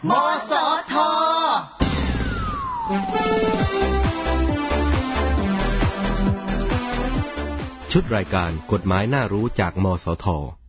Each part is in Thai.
มสท. ชุดรายการกฎหมายน่ารู้จากมสท.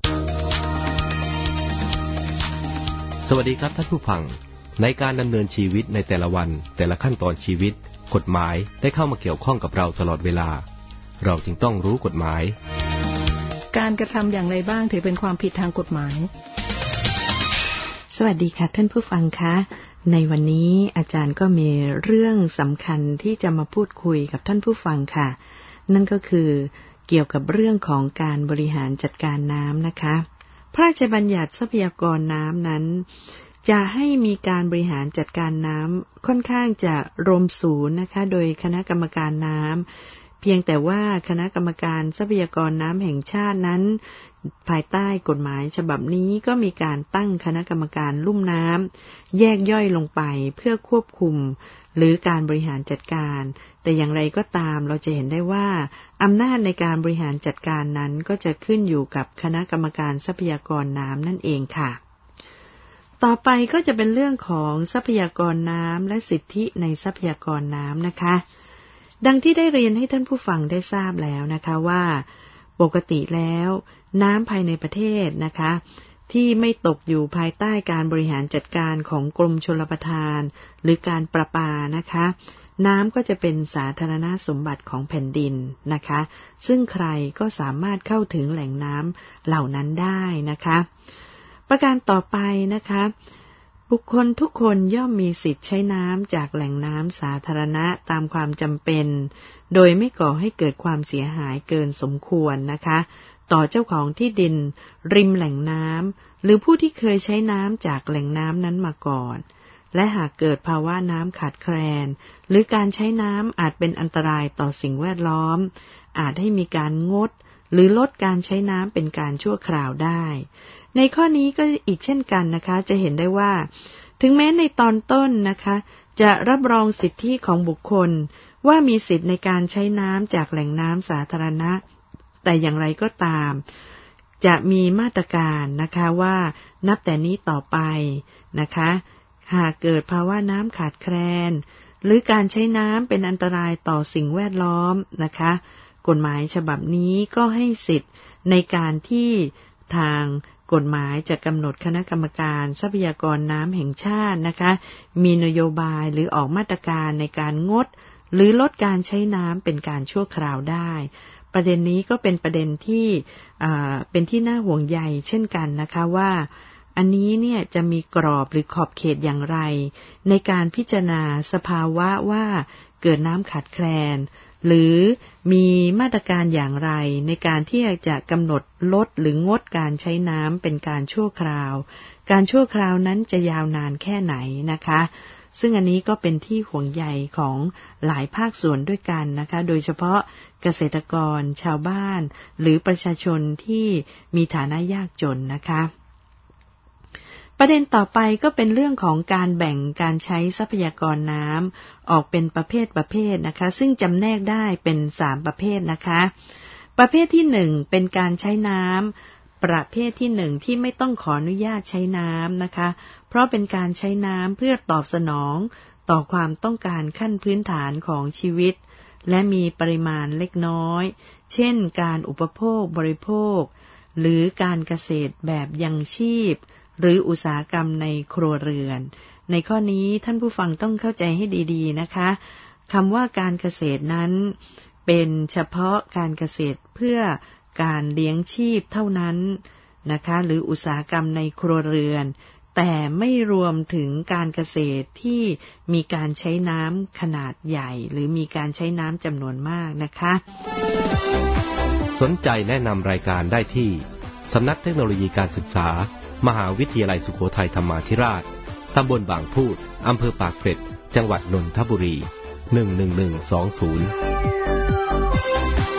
สวัสดีครับท่านผู้ฟังในการดำเนินชีวิตในแต่ละวันแต่ละขั้นตอนชีวิตกฎหมายได้เข้ามาเกี่ยวข้องกับเราตลอดเวลาเราจึงต้องรู้กฎหมายการกระทำอย่างไรบ้างถือเป็นความผิดทางกฎหมายสวัสดีค่ะท่านผู้ฟังคะในวันนี้อาจารย์ก็มีเรื่องสำคัญที่จะมาพูดคุยกับท่านผู้ฟังค่ะนั่นก็คือเกี่ยวกับเรื่องของการบริหารจัดการน้ำนะคะพระราชบัญญัติทรัพยากรน้ำนั้นจะให้มีการบริหารจัดการน้ำค่อนข้างจะรวมศูนย์นะคะโดยคณะกรรมการน้ำเพียงแต่ว่าคณะกรรมการทรัพยากรน้ำแห่งชาตินั้นภายใต้กฎหมายฉบับนี้ก็มีการตั้งคณะกรรมการลุ่มน้ำแยกย่อยลงไปเพื่อควบคุมหรือการบริหารจัดการแต่อย่างไรก็ตามเราจะเห็นได้ว่าอำนาจในการบริหารจัดการนั้นก็จะขึ้นอยู่กับคณะกรรมการทรัพยากรน้ำนั่นเองค่ะต่อไปก็จะเป็นเรื่องของทรัพยากรน้ำและสิทธิในทรัพยากรน้ำนะคะดังที่ได้เรียนให้ท่านผู้ฟังได้ทราบแล้วนะคะว่าปกติแล้วน้ำภายในประเทศนะคะที่ไม่ตกอยู่ภายใต้การบริหารจัดการของกรมชลประทานหรือการประปานะคะน้ำก็จะเป็นสาธารณสมบัติของแผ่นดินนะคะซึ่งใครก็สามารถเข้าถึงแหล่งน้ำเหล่านั้นได้นะคะประการต่อไปนะคะบุคคลทุกคนย่อมมีสิทธิ์ใช้น้ำจากแหล่งน้ำสาธารณะตามความจำเป็นโดยไม่ก่อให้เกิดความเสียหายเกินสมควรนะคะต่อเจ้าของที่ดินริมแหล่งน้ำหรือผู้ที่เคยใช้น้ำจากแหล่งน้ำนั้นมาก่อนและหากเกิดภาวะน้ำขาดแคลนหรือการใช้น้ำอาจเป็นอันตรายต่อสิ่งแวดล้อมอาจให้มีการงดหรือลดการใช้น้ำเป็นการชั่วคราวได้ในข้อนี้ก็อีกเช่นกันนะคะจะเห็นได้ว่าถึงแม้ในตอนต้นนะคะจะรับรองสิทธิของบุคคลว่ามีสิทธิในการใช้น้ำจากแหล่งน้ำสาธารณะแต่อย่างไรก็ตามจะมีมาตรการนะคะว่านับแต่นี้ต่อไปนะคะหากเกิดภาวะน้ำขาดแคลนหรือการใช้น้ำเป็นอันตรายต่อสิ่งแวดล้อมนะคะกฎหมายฉบับนี้ก็ให้สิทธิ์ในการที่ทางกฎหมายจะกำหนดคณะกรรมการทรัพยากรน้ำแห่งชาตินะคะมีนโยบายหรือออกมาตรการในการงดหรือลดการใช้น้ำเป็นการชั่วคราวได้ประเด็นนี้ก็เป็นประเด็นที่เป็นที่น่าห่วงใยเช่นกันนะคะว่าอันนี้เนี่ยจะมีกรอบหรือขอบเขตอย่างไรในการพิจารณาสภาวะว่าเกิดน้ำขาดแคลนหรือมีมาตรการอย่างไรในการที่จะกำหนดลดหรืองดการใช้น้ำเป็นการชั่วคราวการชั่วคราวนั้นจะยาวนานแค่ไหนนะคะซึ่งอันนี้ก็เป็นที่ห่วงใยของหลายภาคส่วนด้วยกันนะคะโดยเฉพาะเกษตรกรชาวบ้านหรือประชาชนที่มีฐานะยากจนนะคะประเด็นต่อไปก็เป็นเรื่องของการแบ่งการใช้ทรัพยากรน้ำออกเป็นประเภทนะคะซึ่งจำแนกได้เป็น3ประเภทนะคะประเภทที่1เป็นการใช้น้ำประเภทที่1ที่ไม่ต้องขออนุญาตใช้น้ำนะคะเพราะเป็นการใช้น้ำเพื่อตอบสนองต่อความต้องการขั้นพื้นฐานของชีวิตและมีปริมาณเล็กน้อยเช่นการอุปโภคบริโภคหรือการเกษตรแบบยังชีพหรืออุตสาหกรรมในครัวเรือนในข้อนี้ท่านผู้ฟังต้องเข้าใจให้ดีๆนะคะคำว่าการเกษตรนั้นเป็นเฉพาะการเกษตรเพื่อการเลี้ยงชีพเท่านั้นนะคะหรืออุตสาหกรรมในครัวเรือนแต่ไม่รวมถึงการเกษตรที่มีการใช้น้ำขนาดใหญ่หรือมีการใช้น้ำจำนวนมากนะคะสนใจแนะนำรายการได้ที่สำนักเทคโนโลยีการศึกษามหาวิทยาลัยสุโขทัยธรรมาธิราชตำบลบางพูดอำเภอปากเกร็ดจังหวัดนนทบุรี11120